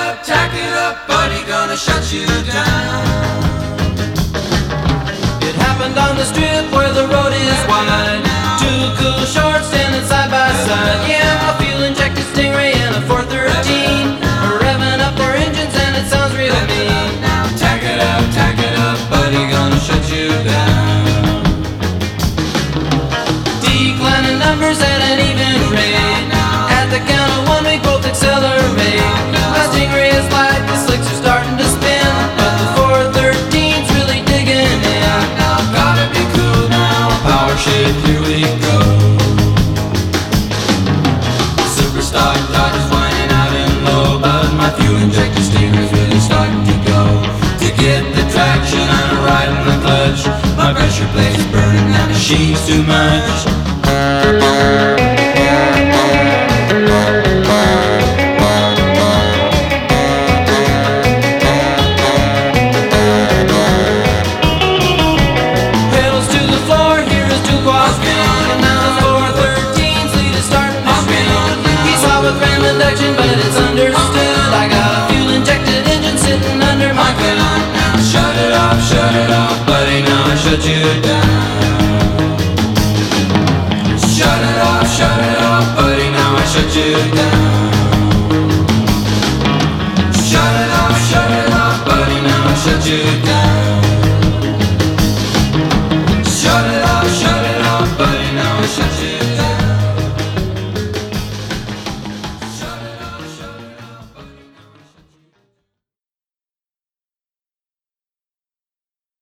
tack it up, buddy, gonna shut you down. It happened on the strip where the road is wide. Two cool shorts standing side by side. Yeah, a fuel-injected Stingray and a 413 are revving up their engines and it sounds real mean. Tack it up, buddy, gonna shut you down. Declining numbers at an even rate. At the count of one we both accelerate. My Stingray is light, the slicks are starting to spin, but the 413's really digging in. Gotta be cool now, power shift, here we go. Superstock Dodge is whining out in low, but my fuel-injected Stingray's really starting to go. To get the traction, I'm riding the clutch. My pressure plate is burning and the sheet's too much. Pedals to the floor, here is two quads spin, and now the 413's lead is starting to spin. He saw with ram induction, but it's understood. I got a fuel-injected engine sitting under my gun. Now shut it off, buddy, now I shut you down. Shut it off, buddy, now I shut you down.